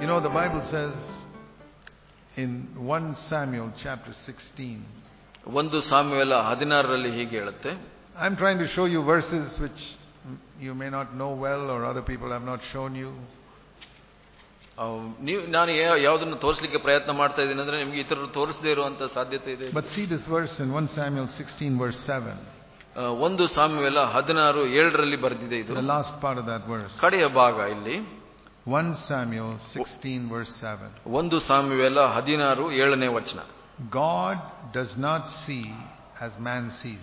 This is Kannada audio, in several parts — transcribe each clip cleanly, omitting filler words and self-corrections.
the Bible says in 1 Samuel chapter 16. 1 ಸಾಮುವೇಲ 16ರಲ್ಲಿ ಹೀಗೆ ಹೇಳುತ್ತೆ. I'm trying to show you verses which you may not know well or other people have not shown you. ನಾನು ಯಾವುದನ್ನು ತೋರಿಸಲಿಕ್ಕೆ ಪ್ರಯತ್ನ ಮಾಡ್ತಾ ಇದ್ದೀನಿ ಅಂದ್ರೆ ನಿಮಗೆ ಇತರರು ತೋರಿಸದೇ ಇರುವಂತ ಸಾಧ್ಯತೆ ಇದೆ. But see this verse in 1 Samuel 16 verse 7. 1 ಸಾಮುವೇಲ 16:7ರಲ್ಲಿ ಬರೆದಿದೆ ಇದು. The last part of that verse. ಕಡೆಯ ಭಾಗ ಇಲ್ಲಿ 1 Samuel 16 verse 7. 1 ಸಾಮುವೇಲ 16:7ನೇ ವಚನ. God does not see as man sees.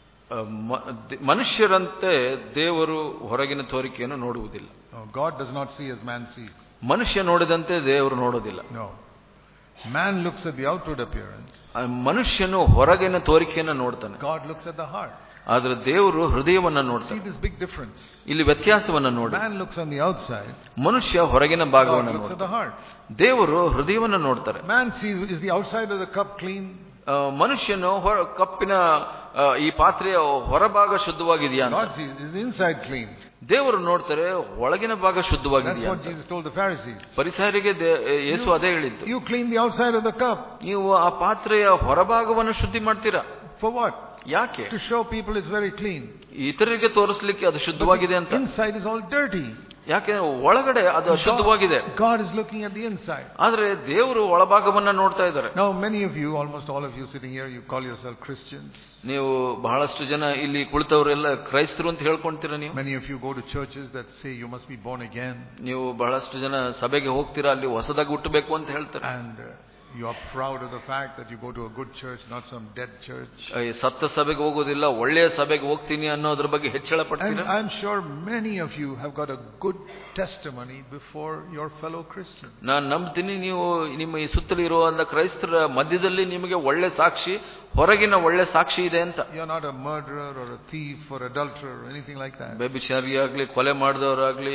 ಮನುಷ್ಯರಂತೆ ದೇವರು ಹೊರಗಿನ ತೋರಿಕೆಯನ್ನು ನೋಡುವುದಿಲ್ಲ. No, God does not see as man sees. ಮನುಷ್ಯ ನೋಡಿದಂತೆ ದೇವರು ನೋಡೋದಿಲ್ಲ. No. Man looks at the outward appearance. ಮನುಷ್ಯನು ಹೊರಗಿನ ತೋರಿಕೆಯನ್ನು ನೋಡ್ತಾನೆ. God looks at the heart. ಆದ್ರೆ ದೇವರು ಹೃದಯವನ್ನ ನೋಡ್ತಾನೆ. See this big difference. ಇಲ್ಲಿ ವ್ಯತ್ಯಾಸವನ್ನ ನೋಡಿ. Man looks on the outside. ಮನುಷ್ಯ ಹೊರಗಿನ ಭಾಗವನ್ನು God looks at the heart. ದೇವರು ಹೃದಯವನ್ನ ನೋಡ್ತಾರೆ. Man sees is the outside of the cup clean. ಮನುಷ್ಯನು ಕಪ್ಪಿನ ಈ ಪಾತ್ರೆಯ ಹೊರಭಾಗ ಶುದ್ಧವಾಗಿದೆಯಾ ಅಂತ. God sees is the inside clean. ದೇವರು ನೋಡ್ತಾರೆ ಒಳಗಿನ ಭಾಗ ಶುದ್ಧವಾಗಿದೆಯಾ. That's what Jesus told the Pharisees. ಪರಿಸರಿಗೆ ಯೇಸು ಅದೇ ಹೇಳಿದ್ದು. You clean the outside of the cup. ನೀವು ಆ ಪಾತ್ರೆಯ ಹೊರಭಾಗವನ್ನು ಶುದ್ಧಿ ಮಾಡ್ತೀರಾ. For what? ಯಾಕೆ? To show people it's very clean. ಇತರರಿಗೆ ತೋರಿಸಲಿಕ್ಕೆ ಅದು ಶುದ್ಧವಾಗಿದೆ ಅಂತ. Inside is all dirty. ಯಾಕೆ ಒಳಗಡೆ ಅದು ಅಶುದ್ಧವಾಗಿದೆ. God is looking at the inside. ಆದ್ರೆ ದೇವರು ಒಳಭಾಗವನ್ನ ನೋಡ್ತಾ ಇದ್ದಾರೆ. Now many of you, almost all of you sitting here, you call yourself Christians. ನೀವು ಬಹಳಷ್ಟು ಜನ ಇಲ್ಲಿ ಕುಳಿತವರೆಲ್ಲ ಕ್ರೈಸ್ತರು ಅಂತ ಹೇಳ್ಕೊಂತೀರಾ ನೀವು. Many of you go to churches that say you must be born again. ನೀವು ಬಹಳಷ್ಟು ಜನ ಸಭೆಗೆ ಹೋಗ್ತೀರಾ, ಅಲ್ಲಿ ಹೊಸದಾಗಿ ಹುಟ್ಟಬೇಕು ಅಂತ ಹೇಳ್ತಾರೆ. And you are proud of the fact that you go to a good church, not some dead church. ಸತ್ತ ಸಭೆಗೆ ಹೋಗೋದಿಲ್ಲ, ಒಳ್ಳೆಯ ಸಭೆಗೆ ಹೋಗ್ತೀನಿ ಅನ್ನೋದ್ರ ಬಗ್ಗೆ ಹೆಚ್ಚಳ ಪಡ್ತೀರಾ. And I'm sure many of you have got a good testimony before your fellow Christians. ನಾನು ನಂಬ್ತೀನಿ ನೀವು ನಿಮ್ಮ ಈ ಸುತ್ತಲೂ ಇರುವಂತ ಕ್ರೈಸ್ತರ ಮಧ್ಯದಲ್ಲಿ ನಿಮಗೆ ಒಳ್ಳೆ ಸಾಕ್ಷಿ, ಹೊರಗಿನ ಒಳ್ಳೆ ಸಾಕ್ಷಿ ಇದೆ ಅಂತ. You're not a murderer or a thief or adulterer or anything like that. ಬೇಬಿಚಾರಿ ಆಗ್ಲಿ, ಕೊಲೆ ಮಾಡಿದವರಾಗ್ಲಿ,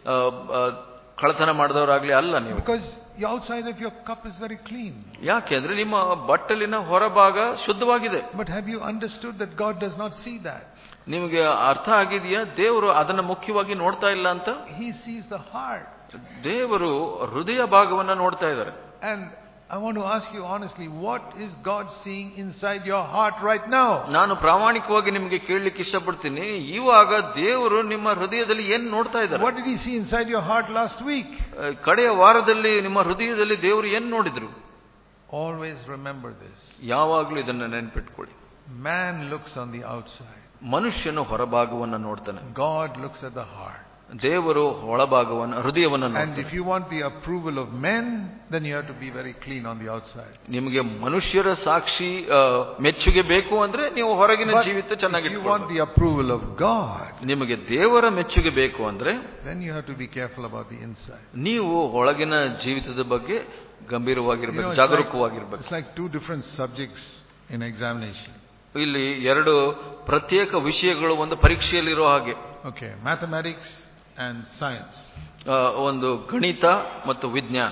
ಕಳ್ಳತನ ಮಾಡಿದವರಾಗ್ಲಿ ಅಲ್ಲ ನೀವು. Because the outside of your cup is very clean. ಯಾಕೆ ಅಂದ್ರೆ ನಿಮ್ಮ ಬಟ್ಟಲಿನ ಹೊರಭಾಗ ಶುದ್ಧವಾಗಿದೆ. But have you understood that God does not see that? ನಿಮಗೆ ಅರ್ಥ ಆಗಿದೆಯಾ ದೇವರು ಅದನ್ನ ಮುಖ್ಯವಾಗಿ ನೋಡ್ತಾ ಇಲ್ಲ ಅಂತ? He sees the heart. ದೇವರು ಹೃದಯ ಭಾಗವನ್ನ ನೋಡ್ತಾ ಇದ್ದಾರೆ. And I want to ask you honestly, what is God seeing inside your heart right now? ನಾನು ಪ್ರಾಮಾಣಿಕವಾಗಿ ನಿಮಗೆ ಕೇಳಲಿಕ್ಕೆ ಇಷ್ಟಪಡ್ತೀನಿ, ಇವಾಗ ದೇವರು ನಿಮ್ಮ ಹೃದಯದಲ್ಲಿ ಏನು ನೋಡ್ತಾ ಇದ್ದಾರೆ? What did he see inside your heart last week? ಕಡೆಯ ವಾರದಲ್ಲಿ ನಿಮ್ಮ ಹೃದಯದಲ್ಲಿ ದೇವರು ಏನು ನೋಡಿದ್ರು? Always remember this. ಯಾವಾಗಲೂ ಇದನ್ನ ನೆನಪಿಟ್ಕೊಳ್ಳಿ. Man looks on the outside. ಮನುಷ್ಯನು ಹೊರಭಾಗವನ್ನ ನೋಡ್ತಾನೆ. God looks at the heart. ದೇವರು ಒಳಭಾಗವನ್ನು ಹೃದಯವನ್ನು ನೋಡ್ತಾನೆ. And if you want the approval of men, then you have to be very clean on the outside. ನಿಮಗೆ ಮನುಷ್ಯರ ಸಾಕ್ಷಿ ಮೆಚ್ಚುಗೆ ಬೇಕು ಅಂದ್ರೆ ನೀವು ಹೊರಗಿನ ಜೀವಿತ ಚೆನ್ನಾಗಿ ಇಟ್ಕೊಳ್ಳಿ. If you want the approval of God, ನಿಮಗೆ ದೇವರ ಮೆಚ್ಚುಗೆ ಬೇಕು ಅಂದ್ರೆ then you have to be careful about the inside. ನೀವು ಒಳಗಿನ ಜೀವಿತದ ಬಗ್ಗೆ ಗಂಭೀರವಾಗಿರಬೇಕು, ಜಾಗರೂಕವಾಗಿರಬೇಕು. It's like two different subjects in examination. ಇಲ್ಲಿ ಎರಡು ಪ್ರತ್ಯೇಕ ವಿಷಯಗಳು ಒಂದು ಪರೀಕ್ಷೆಯಲ್ಲಿರೋ ಹಾಗೆ. Okay, mathematics and science. ಒಂದು ಗಣಿತ ಮತ್ತು ವಿಜ್ಞಾನ.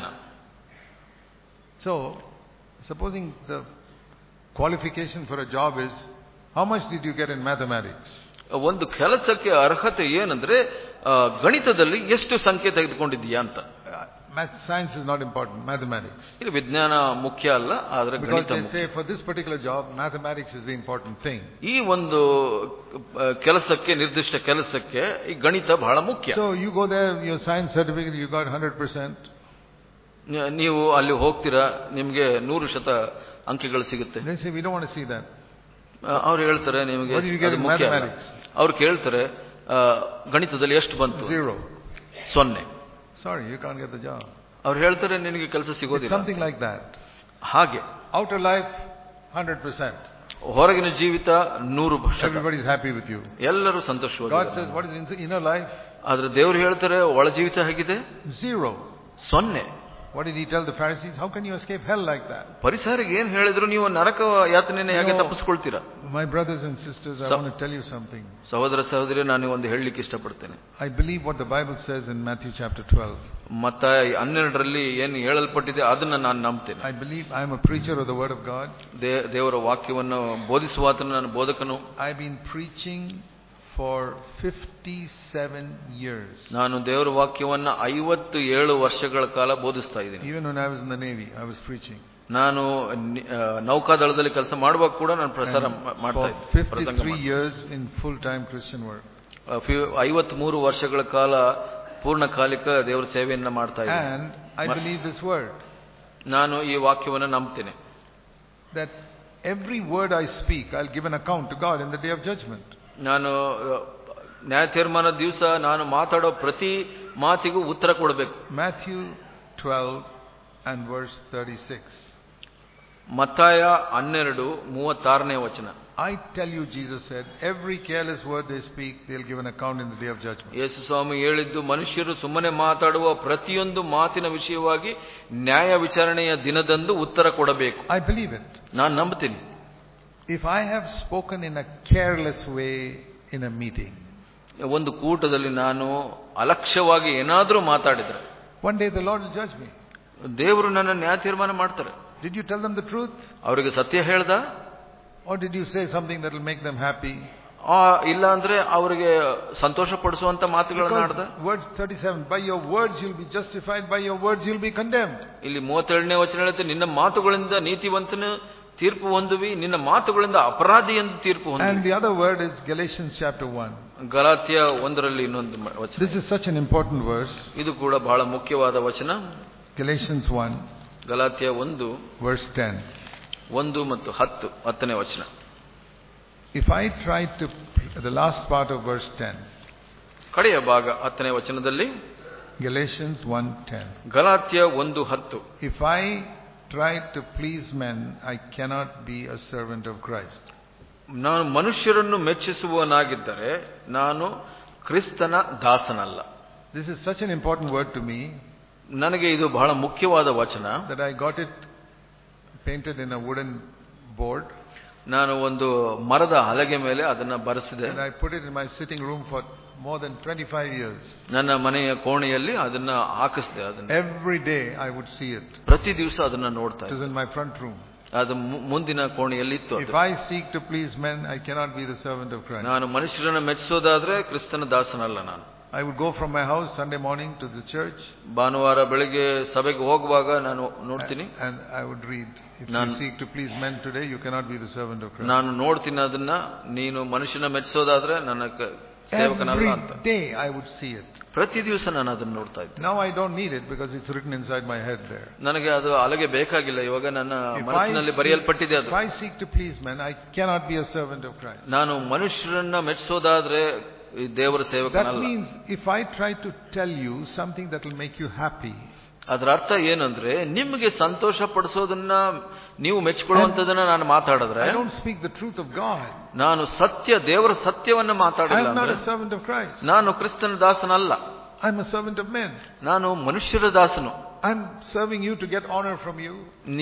So, supposing the qualification for a job is, how much did you get in mathematics? ಒಂದು ಕೆಲಸಕ್ಕೆ ಅರ್ಹತೆ ಏನಂದ್ರೆ ಗಣಿತದಲ್ಲಿ ಎಷ್ಟು ಸಂಖ್ಯೆ ತೆಗೆದುಕೊಂಡಿದ್ದೀಯಾ ಅಂತ. Science is not important, mathematics. ಇಲ್ಲಿ ವಿಜ್ಞಾನ ಮುಖ್ಯ ಅಲ್ಲ, ಆದ್ರೆ ಗಣಿತ ಮುಖ್ಯ. Because they say for this particular job, mathematics is the important thing. ಈ ಒಂದು ಕೆಲಸಕ್ಕೆ, ನಿರ್ದಿಷ್ಟ ಕೆಲಸಕ್ಕೆ ಈ ಗಣಿತ ಬಹಳ ಮುಖ್ಯ. So you go there, your science certificate, you got 100%. ನೀವು ಅಲ್ಲಿ ಹೋಗ್ತೀರಾ, ನಿಮಗೆ 100% ಅಂಕಗಳು ಸಿಗುತ್ತೆ. They say we don't want to see that. ಅವ್ರು ಹೇಳ್ತಾರೆ ನಿಮಗೆ ಮುಖ್ಯ. ಅವ್ರು ಕೇಳ್ತಾರೆ ಗಣಿತದಲ್ಲಿ ಎಷ್ಟು ಬಂತು? 0. 0. Sorry, you can't get the job. ಅವ್ರು ಹೇಳ್ತಾರೆ ನಿನಗೆ ಕೆಲಸ ಸಿಗೋದಿಲ್ಲ. Something like that. ಹಾಗೆ outer life 100%. ಹೊರಗಿನ ಜೀವಿತ 100%. Everybody is happy with you. ಎಲ್ಲರೂ ಸಂತೋಷವಾಗಿದ್ದಾರೆ. God says what is inner life? ಆದ್ರೆ ದೇವರು ಹೇಳ್ತಾರೆ ಒಳ ಜೀವಿತ ಹೇಗಿದೆ? 0. 0. What did he tell the Pharisees? How can you escape hell like that? ಪರಿಸರಿಗೆ ಏನು ಹೇಳಿದ್ರು, ನೀವು ನರಕ ಯಾತನೆಯನ್ನು ಹೇಗೆ ತಪ್ಪಿಸಿಕೊಳ್ತೀರಾ? My brothers and sisters, I want to tell you something. ಸಹೋದರ ಸಹೋದರಿ, ನಾನು ಒಂದು ಹೇಳಲಿಕ್ಕೆ ಇಷ್ಟಪಡ್ತೇನೆ. I believe what the Bible says in Matthew chapter 12. ಮತ್ತಾಯ 12ರಲ್ಲಿ ಏನು ಹೇಳಲ್ಪಟ್ಟಿದೆ ಅದನ್ನ ನಾನು ನಂಬ್ತೇನೆ. I believe I am a preacher of the word of God. ದೇವರ ವಾಕ್ಯವನ್ನು ಬೋಧಿಸುವಾತನು ನಾನು ಬೋಧಕನು. I've been preaching for 57 years. ನಾನು ದೇವರ ವಾಕ್ಯವನ್ನ 57 ವರ್ಷಗಳ ಕಾಲ ಬೋಧಿಸ್ತಾ ಇದ್ದೀನಿ. Even when I was in the Navy, I was preaching. ನಾನು ನೌಕಾದಳದಲ್ಲಿ ಕೆಲಸ ಮಾಡುವಾಗ ಕೂಡ ನಾನು ಪ್ರಸಾರ ಮಾಡ್ತಾ ಇದ್ದೆ. 53 years in full-time Christian work. 53 ವರ್ಷಗಳ ಕಾಲ ಪೂರ್ಣಕಾಲಿಕ ದೇವರ ಸೇವೆಯನ್ನ ಮಾಡ್ತಾ ಇದ್ದೀನಿ. And I believe this word. ನಾನು ಈ ವಾಕ್ಯವನ್ನು ನಂಬ್ತೇನೆ. That every word I speak, I'll give an account to God in the day of judgment. ನಾನು ನ್ಯಾಯ ತೀರ್ಮಾನ ದಿವಸ ನಾನು ಮಾತಾಡೋ ಪ್ರತಿ ಮಾತಿಗೂ ಉತ್ತರ ಕೊಡಬೇಕು. Matthew 12 and verse 36. ಮತ್ತಾಯ 12:36ನೇ ವಚನ. I tell you, Jesus said, every careless word they speak, they'll give an account in the day of judgment. ಯೇಸು ಸ್ವಾಮಿ ಹೇಳಿದ್ದು, ಮನುಷ್ಯರು ಸುಮ್ಮನೆ ಮಾತಾಡುವ ಪ್ರತಿಯೊಂದು ಮಾತಿನ ವಿಷಯವಾಗಿ ನ್ಯಾಯ ವಿಚಾರಣೆಯ ದಿನದಂದು ಉತ್ತರ ಕೊಡಬೇಕು. I believe it. ನಾನು ನಂಬುತ್ತೀನಿ. If I have spoken in a careless way in a meeting, ಒಂದು ಕೂಟದಲ್ಲಿ ನಾನು ಅಲಕ್ಷ್ಯವಾಗಿ ಏನಾದರೂ ಮಾತಾಡಿದ್ರೆ, one day the Lord will judge me. ದೇವರು ನನ್ನ ನ್ಯಾಯ ತೀರ್ಮಾನ ಮಾಡ್ತಾರೆ. Did you tell them the truth? ಅವರಿಗೆ ಸತ್ಯ ಹೇಳ್ದ? Or did you say something that will make them happy? ಇಲ್ಲ ಅಂದ್ರೆ ಅವರಿಗೆ ಸಂತೋಷ ಪಡಿಸುವಂತ ಮಾತುಗಳನ್ನು ಆಡ್ದ? Words 37, by your words you'll be justified, by your words you'll be condemned. ಇಲ್ಲಿ 37ನೇ ವಚನ ಹೇಳುತ್ತೆ, ನಿನ್ನ ಮಾತುಗಳಿಂದ ನೀತಿವಂತನ ತೀರ್ಪು ಹೊಂದುವಿ, ನಿನ್ನ ಮಾತುಗಳಿಂದ ಅಪರಾಧಿ ಎಂದು ತೀರ್ಪು ಹೊಂದುವಿ. And the other word is Galatians chapter 1. Galatia 1ರಲ್ಲಿ ಇನ್ನೊಂದು ವಚನ. This is such an important verse. ಇದು ಕೂಡ ಬಹಳ ಮುಖ್ಯವಾದ ವಚನ. Galatians 1 Galatia 1 verse 10. 1 ಮತ್ತು 10ನೇ ವಚನ. If I try to, the last part of verse 10. ಕಡೆಯ ಭಾಗ 10ನೇ ವಚನದಲ್ಲಿ, Galatians 1:10. Galatia 1:10. If I try to please men, I cannot be a servant of Christ. ನಾನು ಮನುಷ್ಯರನ್ನು ಮೆಚ್ಚಿಸುವವನಾಗಿದ್ದರೆ ನಾನು ಕ್ರಿಸ್ತನ ದಾಸನಲ್ಲ. This is such an important word to me. ನನಗೆ ಇದು ಬಹಳ ಮುಖ್ಯವಾದ ವಚನ. That I got it painted in a wooden board. ನಾನು ಒಂದು ಮರದ ಹಲಗೆ ಮೇಲೆ ಅದನ್ನ ಬರೆಸಿದೆ. And I put it in my sitting room for more than 25 years. ನನ್ನ ಮನೆಯ ಕೋಣೆಯಲ್ಲಿ ಅದನ್ನ ಹಾಕಿಸಿದೆ. ಅದನ್ನ every day I would see it. ಪ್ರತಿ ದಿವಸ ಅದನ್ನ ನೋಡ್ತಾ ಇದ್ದೆ. It was in my front room. ಅದು ಮುಂದಿನ ಕೋಣೆಯಲ್ಲಿ ಇತ್ತು. If I seek to please men, I cannot be the servant of Christ. ನಾನು ಮನುಷ್ಯರನ್ನು ಮೆಚ್ಚಿಸೋದಾದ್ರೆ ಕ್ರಿಸ್ತನ ದಾಸನಲ್ಲ ನಾನು. I would go from my house Sunday morning to the church. ಭಾನುವಾರ ಬೆಳಿಗ್ಗೆ ಸಭೆಗೆ ಹೋಗುವಾಗ ನಾನು ನೋಡ್ತೀನಿ. And I would read, if you seek to please men today, you cannot be the servant of Christ. ನಾನು ನೋಡ್ತೀನಿ ಅದನ್ನ, ನೀನು ಮನುಷ್ಯನ ಮೆಚ್ಚಿಸೋದಾದ್ರೆ ನನ್ನ ಸೇವಕನಲ್ಲ ಅಂತ. Every day I would see it. ಪ್ರತಿ ದಿವಸ ನಾನು ಅದನ್ನ ನೋಡ್ತಾ ಇದ್ದೆ. Now I don't need it because it's written inside my head there. ನನಗೆ ಅದು ಅಲಗೆ ಬೇಕಾಗಿಲ್ಲ, ಇವಾಗ ನನ್ನ ಮನಸ್ಸಿನಲ್ಲಿ ಬರೆಯಲ್ಪಟ್ಟಿದೆ ಅದು. If I seek to please men, I cannot be a servant of Christ. ನಾನು ಮನುಷ್ಯರನ್ನ ಮೆಚ್ಚಿಸೋದಾದ್ರೆ ದೇವರ ಸೇವಕನಲ್ಲ. That means if I try to tell you something that will make you happy, ಅದರ ಅರ್ಥ ಏನಂದ್ರೆ, ನಿಮಗೆ ಸಂತೋಷ ಪಡಿಸೋದನ್ನ, ನೀವು ಮೆಚ್ಚಿಕೊಳ್ಳುವಂತದನ್ನ ನಾನು ಮಾತಾಡಿದ್ರೆ, I don't speak the truth of God. ನಾನು ದೇವರ ಸತ್ಯವನ್ನ ಮಾತಾಡಿಲ್ಲ. I am not a servant of Christ. ನಾನು ಕ್ರಿಸ್ತನ ದಾಸನಲ್ಲ. I am a servant of men. ನಾನು ಮನುಷ್ಯರ ದಾಸನು. I am serving you to get honor from you.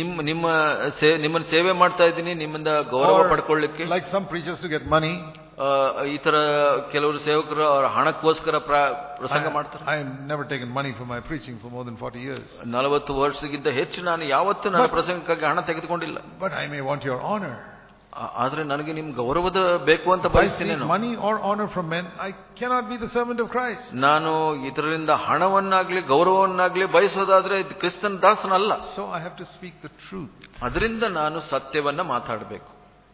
ನಿಮ್ಮನ್ನ ಸೇವೆ ಮಾಡ್ತಾ ಇದ್ದೀನಿ, ನಿಮ್ಮಿಂದ ಗೌರವ ಪಡ್ಕೊಳ್ಳಿಕ್ಕೆ. Like some preachers to get money. ಈ ತರ ಕೆಲವರು ಸೇವಕರು ಅವರ ಹಣಕ್ಕೋಸ್ಕರ ಪ್ರಸಂಗ ಮಾಡ್ತಾರೆ. I have never taken money for my preaching for more than 40 years. 40 ವರ್ಷಕ್ಕಿಂತ ಹೆಚ್ಚು ನಾನು ಯಾವತ್ತೂ ನನ್ನ ಪ್ರಸಂಗಕ್ಕಾಗಿ ಹಣ ತೆಗೆದುಕೊಂಡಿಲ್ಲ. But I may want your honor. ಆದ್ರೆ ನನಗೆ ನಿಮ್ ಗೌರವದ ಬೇಕು ಅಂತ ಬಯಸ್ತೀನಿ. Money or honor from men, I cannot be the servant of Christ. ನಾನು ಇದರಿಂದ ಹಣವನ್ನಾಗ್ಲಿ ಗೌರವವನ್ನಾಗ್ಲಿ ಬಯಸೋದಾದ್ರೆ ಕ್ರಿಸ್ತನ ದಾಸನಲ್ಲ. So I have to speak the truth. ಅದರಿಂದ ನಾನು ಸತ್ಯವನ್ನ ಮಾತಾಡಬೇಕು.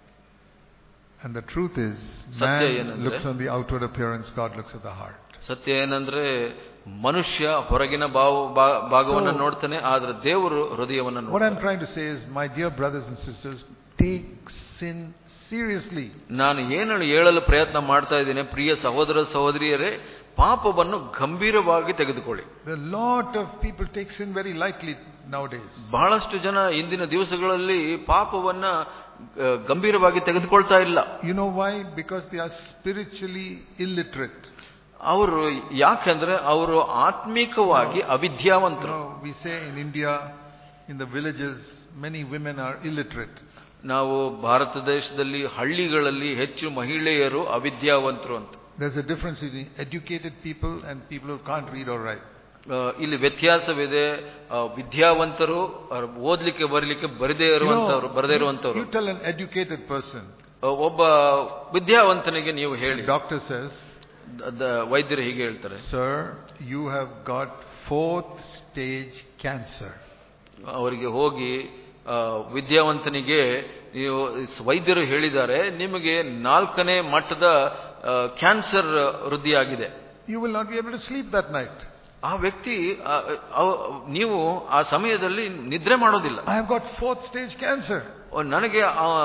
And the truth is, man looks on the outward appearance, God looks at the heart. ಸತ್ಯ ಏನಂದ್ರೆ, ಮನುಷ್ಯ ಹೊರಗಿನ ಭಾಗವನ್ನು ನೋಡ್ತಾನೆ, ಆದ್ರೆ ದೇವರು ಹೃದಯವನ್ನು ನೋಡ್ತಾನೆ. What I'm trying to say is, my dear brothers and sisters, take sin seriously. ನಾನು ಏನು ಹೇಳಲು ಪ್ರಯತ್ನ ಮಾಡ್ತಾ ಇದ್ದೇನೆ, ಪ್ರಿಯ ಸಹೋದರ ಸಹೋದರಿಯರೇ, ಪಾಪವನ್ನು ಗಂಭೀರವಾಗಿ ತೆಗೆದುಕೊಳ್ಳಿ. A lot of people take sin very lightly nowadays. ಬಹಳಷ್ಟು ಜನ ಇಂದಿನ ದಿವಸಗಳಲ್ಲಿ ಪಾಪವನ್ನ ಗಂಭೀರವಾಗಿ ತೆಗೆದುಕೊಳ್ತಾ ಇಲ್ಲ. You know why? Because they are spiritually illiterate. ಅವರು ಯಾಕಂದ್ರೆ ಅವರು ಆತ್ಮಿಕವಾಗಿ ಅವಿದ್ಯಾವಂತರು. We say in India, in the villages, many women are illiterate. ನಾವು ಭಾರತ ದೇಶದಲ್ಲಿ ಹಳ್ಳಿಗಳಲ್ಲಿ ಹೆಚ್ಚು ಮಹಿಳೆಯರು ಅವಿದ್ಯಾವಂತರು ಅಂತ. There's a difference between educated people and people who can't read or write. ಇಲ್ಲಿ ವ್ಯತ್ಯಾಸವಿದೆ. ವಿದ್ಯಾವಂತರು, ಓದ್ಲಿಕ್ಕೆ ಬರಲಿಕ್ಕೆ ಬರದೇ ಇರುವಂತವರು. You tell an educated person, ಒಬ್ಬ ವಿದ್ಯಾವಂತನಿಗೆ ನೀವು ಹೇಳಿ, doctor says, ವೈದ್ಯರು ಹೀಗೆ ಹೇಳ್ತಾರೆ, sir, you have got 4th stage cancer. ಅವರಿಗೆ ಹೋಗಿ ವಿದ್ಯಾವಂತನಿಗೆ ನೀವು ವೈದ್ಯರು ಹೇಳಿದ್ದಾರೆ, ನಿಮಗೆ 4ನೇ ಮಟ್ಟದ ಕ್ಯಾನ್ಸರ್ ವೃದ್ಧಿಯಾಗಿದೆ. You will not be able to sleep that night. ಆ ವ್ಯಕ್ತಿ ನೀವು ಆ ಸಮಯದಲ್ಲಿ ನಿದ್ರೆ ಮಾಡೋದಿಲ್ಲ. I have got 4th stage cancer. ನನಗೆ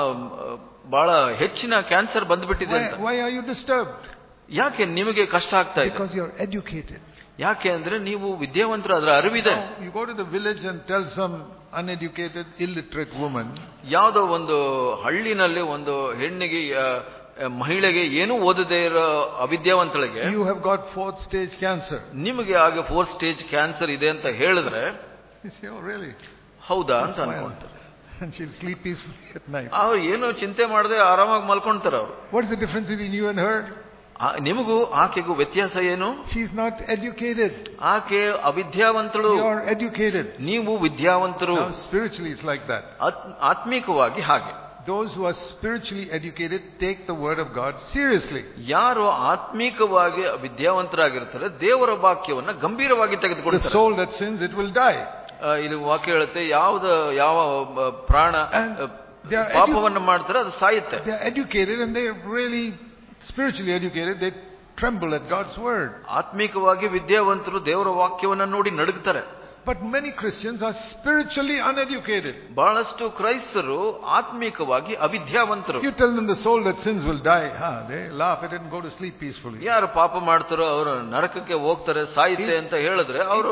ಬಹಳ ಹೆಚ್ಚಿನ ಕ್ಯಾನ್ಸರ್ ಬಂದ್ಬಿಟ್ಟಿದೆ ಅಂತ. Why are you disturbed? ಯಾಕೆ ನಿಮಗೆ ಕಷ್ಟ ಆಗ್ತಾ ಇದೆ? Because you are educated. ಯಾಕೆ ಅಂದ್ರೆ ನೀವು ವಿದ್ಯಾವಂತರು, ಅದರ ಅರಿವಿದೆ. You go to the village and tell some uneducated, illiterate woman. ಯಾವುದೋ ಒಂದು ಹಳ್ಳಿನಲ್ಲಿ ಒಂದು ಹೆಣ್ಣಿಗೆ, ಮಹಿಳೆಗೆ ಏನೂ ಓದದೇ ಇರೋ ಅವಿದ್ಯಾವಂತಳಿಗೆ, you have got 4th stage cancer. ನಿಮಗೆ ಆಗ 4th stage ಕ್ಯಾನ್ಸರ್ ಇದೆ ಅಂತ ಹೇಳಿದ್ರೆ, you say, oh really? ಹೌದಾ ಅಂತ ಅನ್ಕೊಂತಾರೆ. And she'll sleep peacefully at night. ಅವ್ರು ಏನೋ ಚಿಂತೆ ಮಾಡದೆ ಆರಾಮಾಗಿ ಮಲ್ಕೊಂತಾರೆ ಅವರು. What is the difference between you and her? ನಿಮಗೂ ಆಕೆಗೂ ವ್ಯತ್ಯಾಸ ಏನು? She is not educated. ಆಕೆ ಅವಿದ್ಯಾವಂತಳು, you are educated. ನೀವು ವಿದ್ಯಾವಂತರು. Now spiritually it's like that. ಆತ್ಮಿಕವಾಗಿ ಹಾಗೆ. Those who are spiritually educated take the word of God seriously. ಯಾರು ಆತ್ಮಿಕವಾಗಿ ವಿದ್ಯಾವಂತರಾಗಿರ್ತಾರೆ ದೇವರ ವಾಕ್ಯವನ್ನ ಗಂಭೀರವಾಗಿ ತೆಗೆದುಕೊಳ್ತಾರೆ. The soul that sins, it will die. ಇದು ವಾಕ್ಯ ಹೇಳುತ್ತೆ, ಯಾವ ಪ್ರಾಣ ಪಾಪವನ್ನು ಮಾಡ್ತಾರೆ ಅದು ಸಾಯುತ್ತೆ. They are educated and they are really spiritually educated. They tremble at God's word. ಆತ್ಮಿಕವಾಗಿ ವಿದ್ಯಾವಂತರು ದೇವರ ವಾಕ್ಯವನ್ನ ನೋಡಿ ನಡುಗ್ತಾರೆ. But many Christians are spiritually uneducated. ಬಹಳಷ್ಟು ಕ್ರೈಸ್ತರು ಆತ್ಮಿಕವಾಗಿ ಅವಿದ್ಯಾವಂತರು. You tell them the soul that sins will die. They laugh at it and go to sleep peacefully. ಯಾರು ಪಾಪ ಮಾಡ್ತಾರೋ ಅವರು ನರಕಕ್ಕೆ ಹೋಗ್ತಾರೆ, ಸಾಯುತ್ತೆ ಅಂತ ಹೇಳಿದ್ರೆ ಅವರು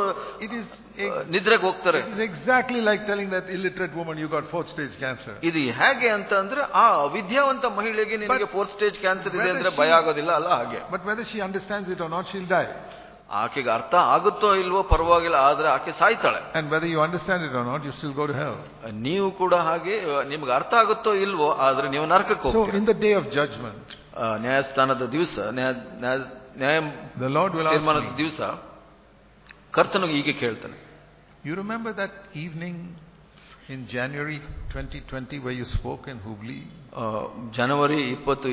ನಿದ್ರೆಗೆ ಹೋಗ್ತಾರೆ. It is exactly like telling that illiterate woman you got 4th stage cancer. ಇದು ಹೇಗೆ ಅಂತ ಅಂದ್ರೆ, ಆ ವಿದ್ಯಾವಂತ ಮಹಿಳೆಗೆ ನಿನಗೆ 4th stage ಕ್ಯಾನ್ಸರ್ ಇದೆ ಅಂದ್ರೆ ಭಯ ಆಗೋದಿಲ್ಲ ಅಲ್ಲ ಹಾಗೆ. But whether she understands it or not, she'll die. ಆಕೆಗೆ ಅರ್ಥ ಆಗುತ್ತೋ ಇಲ್ವೋ ಪರವಾಗಿಲ್ಲ, ಆದ್ರೆ ಆಕೆ ಸಾಯ್ತಾಳೆ. And whether you understand it or not, you still go to hell. ನೀವು ಕೂಡ ಹಾಗೆ, ನಿಮ್ಗೆ ಅರ್ಥ ಆಗುತ್ತೋ ಇಲ್ವೋ ಆದ್ರೆ ನೀವು ನರಕಕ್ಕೆ ಹೋಗ್ತೀರಿ. So in the day of judgment, ನ್ಯಾಯಸ್ಥಾನದ ದಿವಸ, the Lord will ask me, ದಿವಸ ಕರ್ತನು ಹೀಗೆ ಕೇಳ್ತಾನೆ, you remember that evening in January 2020 where you spoke in Hubli? ಜನವರಿ 20,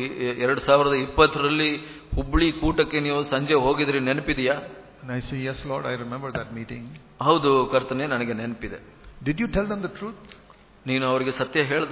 2020ರಲ್ಲಿ ಹುಬ್ಳಿ ಕೂಟಕ್ಕೆ ನೀವು ಸಂಜೆ ಹೋಗಿದ್ರಿ, ನೆನಪಿದೆಯಾ? And I say, yes Lord, I remember that meeting. ಹೌದು ಕರ್ತನೇ, ನನಗೆ ನೆನಪಿದೆ. Did you tell them the truth? ನೀನು ಅವರಿಗೆ ಸತ್ಯ ಹೇಳ್ದ?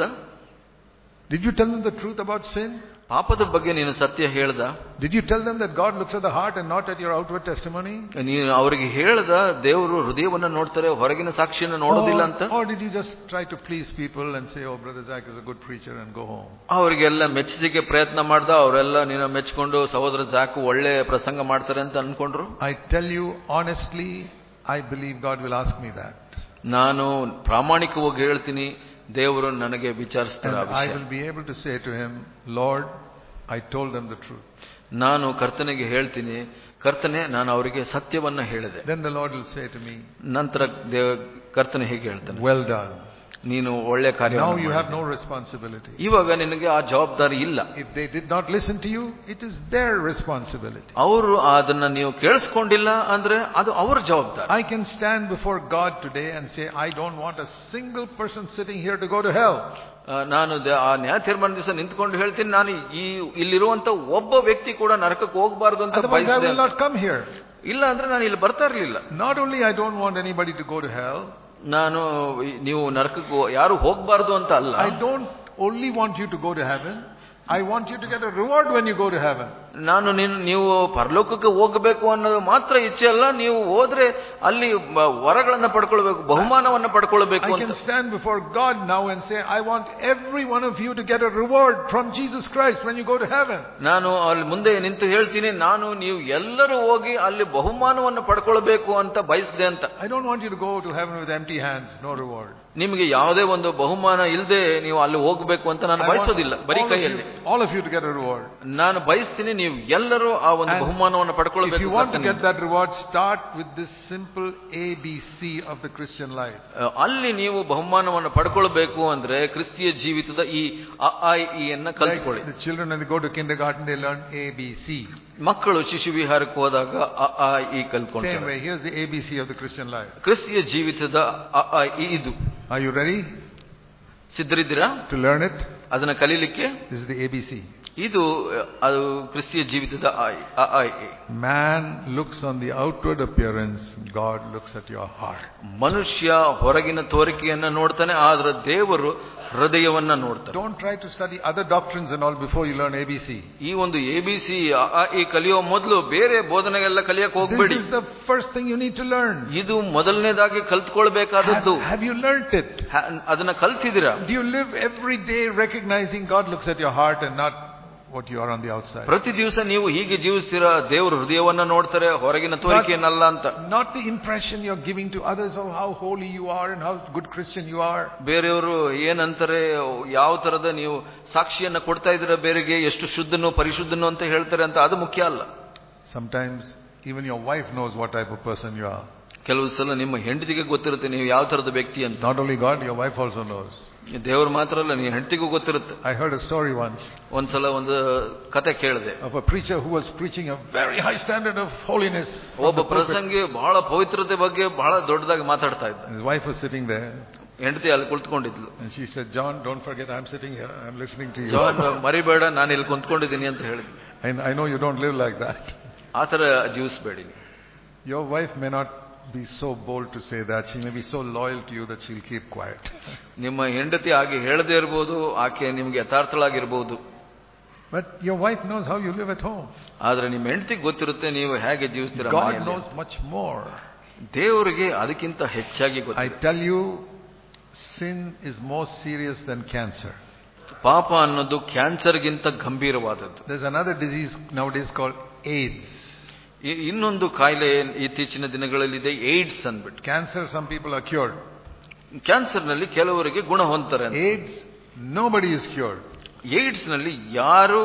Did you tell them the truth about sin? ಪಾಪದ ಬಗ್ಗೆ ನೀನು ಸತ್ಯ ಹೇಳ್ದ? Did you tell them that God looks at the heart and not at your outward testimony? ನೀನು ಅವರಿಗೆ ಹೇಳ್ದ ದೇವರು ಹೃದಯವನ್ನ ನೋಡ್ತಾರೆ, ಹೊರಗಿನ ಸಾಕ್ಷಿಯನ್ನು ನೋಡೋದಿಲ್ಲ ಅಂತ? Or did you just try to please people and say, oh brother Zach is a good preacher and go home? ಅವರಿಗೆಲ್ಲ ಮೆಚ್ಚಿಸಿಕೆ ಪ್ರಯತ್ನ ಮಾಡ್ದ, ಅವರೆಲ್ಲ ನೀನು ಮೆಚ್ಚಿಕೊಂಡು ಸಹೋದರ ಜಾಕು ಒಳ್ಳೆ ಪ್ರಸಂಗ ಮಾಡ್ತಾರೆ ಅಂತ ಅನ್ಕೊಂಡ್ರು? I tell you honestly, I believe God will ask me that. ನಾನು ಪ್ರಾಮಾಣಿಕವಾಗಿ ಹೇಳ್ತೀನಿ, ದೇವರು ನನಗೆ ವಿಚಾರಿಸ್ತಾರೆ. I will be able to say to him, Lord, I told them the truth. ನಾನು ಕರ್ತನಿಗೆ ಹೇಳ್ತೀನಿ, ಕರ್ತನೆ ನಾನು ಅವರಿಗೆ ಸತ್ಯವನ್ನ ಹೇಳಿದೆ. Then the Lord will say to me, ನಂತರ ಕರ್ತನೆ ಹೇಗೆ ಹೇಳ್ತಾನೆ, well done. ನೀನು ಒಳ್ಳೆ ಕಾರ್ಯ. Now you have no responsibility. ಇವಾಗ ನಿನಗೆ ಆ ಜವಾಬ್ದಾರಿ ಇಲ್ಲ. If they did not listen to you, it is their responsibility. ಅವರು ಅದನ್ನ ನೀವು ಕೇಳಿಸ್ಕೊಂಡಿಲ್ಲ ಅಂದ್ರೆ ಅದು ಅವರ ಜವಾಬ್ದಾರಿ. I can stand before God today and say, I don't want a single person sitting here to go to hell. ನಾನು ಆ ನ್ಯಾಯ ತೀರ್ಮಾನ ದಿವಸ ನಿಂತ್ಕೊಂಡು ಹೇಳ್ತೀನಿ, ನಾನು ಇಲ್ಲಿರುವಂತ ಒಬ್ಬ ವ್ಯಕ್ತಿ ಕೂಡ ನರಕಕ್ಕೆ ಹೋಗಬಾರದು ಅಂತ Otherwise I will not come here. ಇಲ್ಲ ಅಂದ್ರೆ ನಾನು ಇಲ್ಲಿ ಬರ್ತಾ ಇರ್ಲಿಲ್ಲ. Not only I don't want anybody to go to hell, ನಾನು ನೀವು ನರಕಕ್ಕೆ ಯಾರು ಹೋಗಬಾರದು ಅಂತ ಅಲ್ಲ, I don't only want you to go to heaven, I want you to get a reward when you go to heaven. ನಾನು ನೀವು ಪರಲೋಕಕ್ಕೆ ಹೋಗಬೇಕು ಅನ್ನೋದು ಮಾತ್ರ ಇಚ್ಛೆ ಅಲ್ಲ, ನೀವು ಹೋದ್ರೆ ಅಲ್ಲಿ ವರಗಳನ್ನು ಪಡ್ಕೊಳ್ಬೇಕು, ಬಹುಮಾನವನ್ನು ಪಡ್ಕೊಳ್ಬೇಕು ಅಂತ. I can stand before God now and say, I want every one of you to get a reward from Jesus Christ when you go to heaven. ನಾನು ಅಲ್ಲಿ ಮುಂದೆ ನಿಂತು ಹೇಳ್ತೀನಿ, ನೀವು ಎಲ್ಲರೂ ಹೋಗಿ ಅಲ್ಲಿ ಬಹುಮಾನವನ್ನು ಪಡ್ಕೊಳ್ಬೇಕು ಅಂತ ಬಯಸಿದೆ ಅಂತ. I don't want you to go to heaven with empty hands, no reward. ನಿಮಗೆ ಯಾವುದೇ ಒಂದು ಬಹುಮಾನ ಇಲ್ಲದೆ ನೀವು ಅಲ್ಲಿ ಹೋಗಬೇಕು ಅಂತ ನಾನು ಬಯಸೋದಿಲ್ಲ, ಬರೀ ಕೈಯಲ್ಲಿ. All of you to get a reward. ನಾನು ಬಯಸ್ತೀನಿ ನೀವು ಎಲ್ಲರೂ ಆ ಒಂದು ಬಹುಮಾನವನ್ನು ಪಡ್ಕೊಳ್ಬೇಕು. If you want to get that reward, start with this simple ABC of the Christian life. ಅಲ್ಲಿ ನೀವು ಬಹುಮಾನವನ್ನು ಪಡ್ಕೊಳ್ಬೇಕು ಅಂದ್ರೆ ಕ್ರಿಸ್ತಿಯ ಜೀವಿತದ ಈ ಅನ್ನು ಕಲಿತುಕೊಳ್ಳಿ. The children when they go to kindergarten they learn ABC. ಮಕ್ಕಳು ಶಿಶು ವಿಹಾರಕ್ಕೆ ಹೋದಾಗ ಕಲ್ತ್ಕೊಂಡ್ರೆ. Same way, here's the ABC of the Christian life. ಕ್ರಿಸ್ತಿಯ ಜೀವಿತದ ಇದು. Are you ready? ಸಿದ್ಧರಿದ್ದೀರಾ to learn it? ಅದನ್ನ ಕಲೀಲಿಕ್ಕೆ? This is the ABC. ಇದು ಅದು ಕ್ರಿಸ್ತಿಯ ಜೀವಿತದ Man looks on the outward appearance, God looks at your heart. ಮನುಷ್ಯ ಹೊರಗಿನ ತೋರಿಕೆಯನ್ನ ನೋಡ್ತಾನೆ, ಆದ್ರೆ ದೇವರು ಹೃದಯವನ್ನ ನೋಡ್ತಾನೆ. Don't try to study other doctrines and all before you learn ABC. ಈ ಒಂದು ABC ಕಲಿಯೋ ಮೊದಲು ಬೇರೆ ಬೋಧನೆಗೆಲ್ಲ ಕಲಿಯಕ್ಕೆ ಹೋಗ್ಬೇಡಿ. This is the first thing you need to learn. ಇದು ಮೊದಲನೇದಾಗಿ ಕಲ್ತ್ಕೊಳ್ಬೇಕಾದದ್ದು. Have you learned it? ಅದನ್ನ ಕಲ್ತಿದ್ದೀರಾ? Do you live every day recognizing God looks at your heart and not what you are on the outside? ಪ್ರತಿ ದಿವಸ ನೀವು ಹೀಗೆ ಜೀವಿಸ್ತೀರಾ, ದೇವರು ಹೃದಯವನ್ನ ನೋಡ್ತಾರೆ, ಹೊರಗಿನ ತೋರಿಕೆಯನ್ನಲ್ಲ ಅಂತ. Not the impression you're giving to others of how holy you are and how good Christian you are. ಬೇರೆಯವರು ಏನಂತಾರೆ, ಯಾವ ತರದ ನೀವು ಸಾಕ್ಷಿಯನ್ನ ಕೊಡ್ತಾ ಇದ್ದೀರಾ ಬೇರೆಗೆ, ಎಷ್ಟು ಶುದ್ಧನೋ ಪರಿಶುದ್ಧನೋ ಅಂತ ಹೇಳ್ತಾರೆ ಅಂತ, ಅದು ಮುಖ್ಯ ಅಲ್ಲ. Sometimes even your wife knows what type of person you are. ಕೆಲವು ಸಲ ನಿಮ್ಮ ಹೆಂಡತಿಗೆ ಗೊತ್ತಿರುತ್ತೆ ನೀವು ಯಾವ ತರದ ವ್ಯಕ್ತಿ ಅಂತ. Not only God, your wife also knows. ದೇವರು ಮಾತ್ರ ಅಲ್ಲ, ನಿಮ್ಮ ಹೆಂಡತಿಗೂ ಗೊತ್ತಿರುತ್ತೆ. I heard a story once. ಒಂದ್ಸಲ ಒಂದು ಕತೆ ಕೇಳಿದೆ. Of a preacher who was preaching a very high standard of holiness. ಒಬ್ಬ ಪ್ರಸಂಗಿ ಬಹಳ ಪವಿತ್ರತೆ ಬಗ್ಗೆ ಬಹಳ ದೊಡ್ಡದಾಗಿ ಮಾತಾಡ್ತಾ ಇದ್ದ. His wife was sitting there. ಹೆಂಡತಿ ಅಲ್ಲಿ ಕುಳಿತುಕೊಂಡಿದ್ಲು. And she said, John, don't forget I'm sitting here, I'm listening to you. John, ಮರಿಬೇಡ, ನಾನು ಇಲ್ಲಿ ಕುಂತ್ಕೊಂಡಿದ್ದೀನಿ ಅಂತ ಹೇಳಿದ್ಲು. I know you don't live like that. ಆ ತರ ಜೀವಿಸಬೇಡಿ. Your wife may not be so bold to say that. She may be so loyal to you that she'll keep quiet. ನಿಮ್ಮ ಹೆಂಡತಿ ಹಾಗೆ ಹೇಳದೇ ಇರಬಹುದು, ಆಕೆ ನಿಮಗೆ ಯಥಾರ್ಥಳಾಗಿರಬಹುದು. But your wife knows how you live at home. ಆದ್ರೆ ನಿಮ್ಮ ಹೆಂಡತಿಗೆ ಗೊತ್ತಿರುತ್ತೆ ನೀವು ಹೇಗೆ ಜೀವಿಸ್ತೀರಾ. God knows much more. ದೇವರಿಗೆ ಅದಕ್ಕಿಂತ ಹೆಚ್ಚಾಗಿ ಗೊತ್ತು. I tell you, sin is more serious than cancer. ಪಾಪ ಅನ್ನೋದು ಕ್ಯಾನ್ಸರ್ಗಿಂತ ಗಂಭೀರವಾದದ್ದು. There's another disease nowadays called AIDS. ಇನ್ನೊಂದು ಕಾಯಿಲೆ ಇತ್ತೀಚಿನ ದಿನಗಳಲ್ಲಿದೆ, ಏಡ್ಸ್ ಅಂದ್ಬಿಟ್ಟು. Cancer, some people are cured. Cancer ನಲ್ಲಿ ಕೆಲವರಿಗೆ ಗುಣ ಹೊಂದ್ತಾರೆ. AIDS, nobody is cured. AIDS ನಲ್ಲಿ ಯಾರು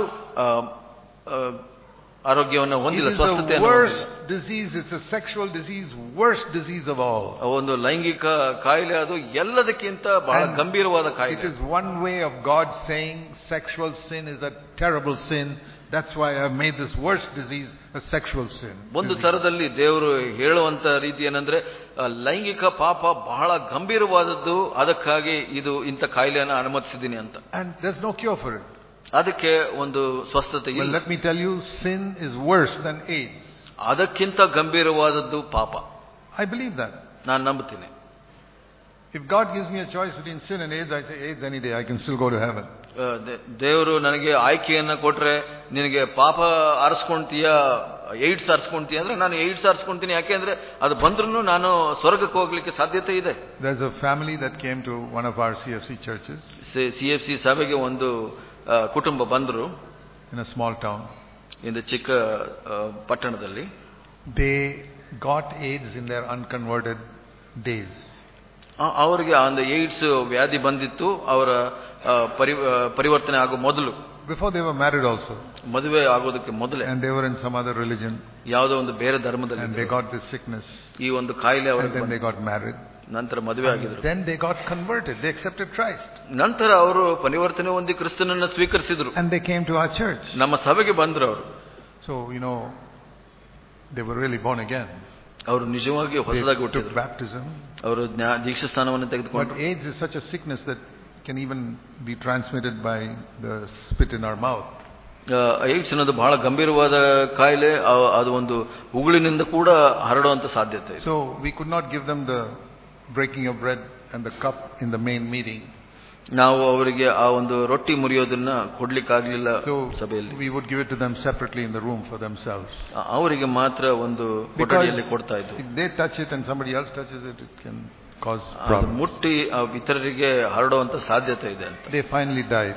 ಆರೋಗ್ಯವನ್ನು ಹೊಂದಿಲ್ಲ, ಸ್ವಸ್ಥತೆ. Worst disease, it's a sexual disease, worst disease of all. ಒಂದು ಲೈಂಗಿಕ ಕಾಯಿಲೆ, ಅದು ಎಲ್ಲದಕ್ಕಿಂತ ಬಹಳ ಗಂಭೀರವಾದ ಕಾಯಿಲೆ. It is one way of God saying sexual sin is a terrible sin. That's why I have made this worst disease a sexual sin. ಒಂದು ತರದಲ್ಲಿ ದೇವರು ಹೇಳುವಂತ ರೀತಿ ಏನಂದ್ರೆ, ಲೈಂಗಿಕ ಪಾಪ ಬಹಳ ಗಂಭೀರವಾದದ್ದು, ಅದಕ್ಕಾಗಿ ಇದು ಇಂಥ ಕಾಯಿಲೆಯನ್ನು ಅನುಮತಿಸಿದ್ದೀನಿ ಅಂತ. And there's no cure for it. ಅದಕ್ಕೆ ಒಂದು ಸ್ವಸ್ಥತೆ ಇಲ್ಲ. Well, let me tell you, sin is worse than AIDS. ಅದಕ್ಕಿಂತ ಗಂಭೀರವಾದದ್ದು ಪಾಪ. I believe that. ನಾನು ನಂಬುತ್ತೇನೆ. If God gives me a choice between sin and AIDS, I say AIDS any day. I can still go to heaven. ದೇವರು ನನಗೆ ಆಯ್ಕೆಯನ್ನ ಕೊಟ್ರೆ, ನಿನಗೆ ಪಾಪ ಆರಿಸ್ಕೊಂತೀಯ ಏಡ್ಸ್ ಆರಿಸ್ಕೊಂತೀಯ ಅಂದ್ರೆ ನಾನು ಏಡ್ಸ್ ಆರಿಸ್ಕೊಂತೀನಿ. ಯಾಕೆಂದ್ರೆ ಅದು ಬಂದ್ರೂ ನಾನು ಸ್ವರ್ಗಕ್ಕೆ ಹೋಗ್ಲಿಕ್ಕೆ ಸಾಧ್ಯತೆ ಇದೆ. There's a family that came to one of our CFC churches. CFC ಸಭೆಗೆ ಒಂದು ಕುಟುಂಬ ಬಂದರು. In a small town. ಇಂದ ಚಿಕ್ಕ ಪಟ್ಟಣದಲ್ಲಿ. They got AIDS in their unconverted days. ಅವರಿಗೆ ಒಂದು ಏಡ್ಸ್ ವ್ಯಾಧಿ ಬಂದಿತ್ತು ಅವರ ಪರಿವರ್ತನೆ ಆಗೋ ಮೊದಲು. Before they were married also. ಮದುವೆ ಆಗೋದಕ್ಕೆ ಮೊದಲೇ. And they were in some other religion. ಯಾವುದೋ ಒಂದು ಬೇರೆ ಧರ್ಮದಲ್ಲಿ. And they got this sickness. ಈ ಒಂದು ಕಾಯಿಲೆ ಅವರಿಗೆ. And then they got married. ನಂತರ ಮದುವೆ ಆಗಿದ್ರು. Then they got converted. They accepted Christ. ನಂತರ ಅವರು ಪರಿವರ್ತನೆ ಹೊಂದಿ ಕ್ರಿಸ್ತನನ್ನು ಸ್ವೀಕರಿಸಿದ್ರು. And they came to our church. ನಮ್ಮ ಸಭೆಗೆ ಬಂದ್ರು ಅವರು. So, they were really born again. ಅವರು ನಿಜವಾಗಿ ಹೊಸದಾಗಿ ಹುಟ್ಟಿದ್ರು. Baptism. ಅವರು ದೀಕ್ಷಾ ಸ್ನಾನವನ್ನು ತೆಗೆದುಕೊಂಡರು. But AIDS is such a sickness that can even be transmitted by the spit in our mouth. AIDS ಅನ್ನೋದು ಬಹಳ ಗಂಭೀರವಾದ ಕಾಯಿಲೆ, ಅದು ಒಂದು ಉಗುಳಿನಿಂದ ಕೂಡ ಹರಡುವಂತ ಸಾಧ್ಯತೆ ಇದೆ. So we could not give them the breaking of bread and the cup in the main meeting. ನಾವು ಅವರಿಗೆ ಆ ಒಂದು ರೊಟ್ಟಿ ಮುರಿಯೋದನ್ನ ಕೊಡ್ಲಿಕ್ಕಾಗ್ಲಿಲ್ಲ ಸಭೆಯಲ್ಲಿ. We would give it to them separately in the room for themselves. ಅವರಿಗೆ ಮಾತ್ರ ಒಂದು ಕೊಠಡಿಯಲ್ಲಿ ಕೊಡ್ತಾ ಇದ್ವು. If they touch it and somebody else touches it, it can cause problems. ಮುಟ್ಟಿ ಇತರರಿಗೆ ಹರಡುವಂತ ಸಾಧ್ಯತೆ ಇದೆ ಅಂತ. They finally died.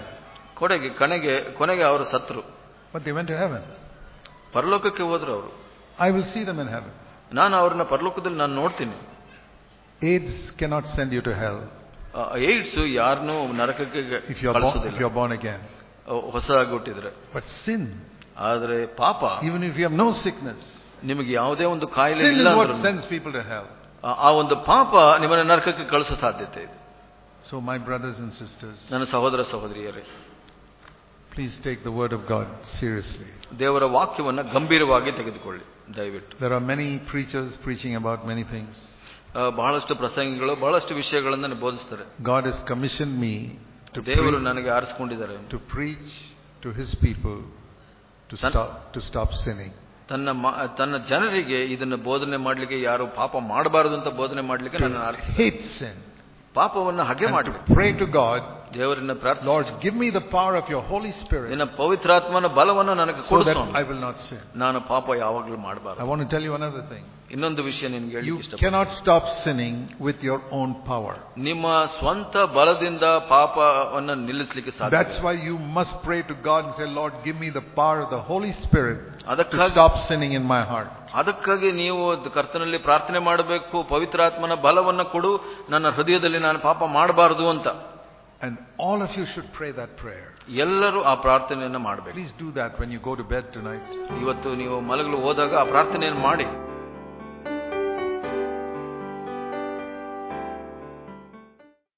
ಕೊನೆಗೆ ಅವರು ಸತ್ರು. But they went to heaven. ಪರಲೋಕಕ್ಕೆ ಹೋದ್ರು ಅವರು. I will see them in heaven. ನಾನು ಅವರನ್ನ ಪರಲೋಕದಲ್ಲಿ ನಾನು ನೋಡ್ತೀನಿ. AIDS cannot send you to hell. AIDS ಯಾರನ್ನೂ ನರಕಕ್ಕೆ ಕಳಿಸೋದಿಲ್ಲ. If you are born again. ಹೊಸದಾಗಿ ಹುಟ್ಟಿದ್ರೆ. But sin. ಆದ್ರೆ ಪಾಪ. Even if you have no sickness. ನಿಮಗೆ ಯಾವುದೇ ಒಂದು ಕಾಯಿಲೆ ಇಲ್ಲ ಅಂದ್ರೂ. Sin is what sends people to hell. ಆ ಒಂದು ಪಾಪ ನಿಮ್ಮನ್ನ ನರಕಕ್ಕೆ ಕಳಿಸೋ ಸಾಧ್ಯತೆ ಇದೆ. So my brothers and sisters. ನನ್ನ ಸಹೋದರ ಸಹೋದರಿಯರೇ. Please take the word of God seriously. ದೇವರ ವಾಕ್ಯವನ್ನ ಗಂಭೀರವಾಗಿ ತೆಗೆದುಕೊಳ್ಳಿ ದಯವಿಟ್ಟು. There are many preachers preaching about many things. ಬಹಳಷ್ಟು ಪ್ರಸಂಗಿಗಳು ಬಹಳಷ್ಟು ವಿಷಯಗಳನ್ನು ಬೋಧಿಸ್ತಾರೆ. God has commissioned me ದೇವರು ನನಗೆ ಆರಿಸಿಕೊಂಡಿದ್ದಾರೆ to preach to his people to stop sinning. ತನ್ನ ಜನರಿಗೆ ಇದನ್ನು ಬೋಧನೆ ಮಾಡಲಿಕ್ಕೆ, ಯಾರು ಪಾಪ ಮಾಡಬಾರದು ಅಂತ ಬೋಧನೆ ಮಾಡಲಿಕ್ಕೆ ನನ್ನನ್ನು ಆರಿಸಿದ್ದಾರೆ. Hate sin. ಪಾಪವನ್ನು ಹಗೆ ಮಾಡಬೇಕು. Pray to God, ದೇವರನ್ನ ಪ್ರಾರ್ಥನೆ, Lord, give me the power of your Holy Spirit, ನಿನ್ನ ಪವಿತ್ರಾತ್ಮನ ಬಲವನ್ನು ನನಗೆ so ಕೊಡು, that I will not sin. ನಾನು ಪಾಪ ಯಾವಾಗಲೂ ಮಾಡಬಾರದು. I want to tell you another thing. ಇನ್ನೊಂದು ವಿಷಯ ನಿನಗೆ You ಹೇಳಲಿಕ್ಕೆ ಇಷ್ಟಪಡ್ತೀನಿ. cannot stop sinning with your own power. ನಿಮ್ಮ ಸ್ವಂತ ಬಲದಿಂದ ಪಾಪವನ್ನು ನಿಲ್ಲಿಸಲಿಕ್ಕೆ ಸಾಧ್ಯ. That's why you must pray to God and say, Lord, give me the power of the Holy Spirit to stop sinning in my heart. ಅದಕ್ಕಾಗಿ ನೀವು ಕರ್ತನಲ್ಲಿ ಪ್ರಾರ್ಥನೆ ಮಾಡಬೇಕು, ಪವಿತ್ರಾತ್ಮನ ಬಲವನ್ನು ಕೊಡು, ನನ್ನ ಹೃದಯದಲ್ಲಿ ನಾನು ಪಾಪ ಮಾಡಬಾರದು ಅಂತ. And all of you should pray that prayer. ಎಲ್ಲರೂ ಆ ಪ್ರಾರ್ಥನೆಯನ್ನು ಮಾಡಬೇಕು. Please do that when you go to bed tonight. ಇವತ್ತು ನೀವು ಮಲಗಲು ಹೋದಾಗ ಆ ಪ್ರಾರ್ಥನೆಯನ್ನು ಮಾಡಿ.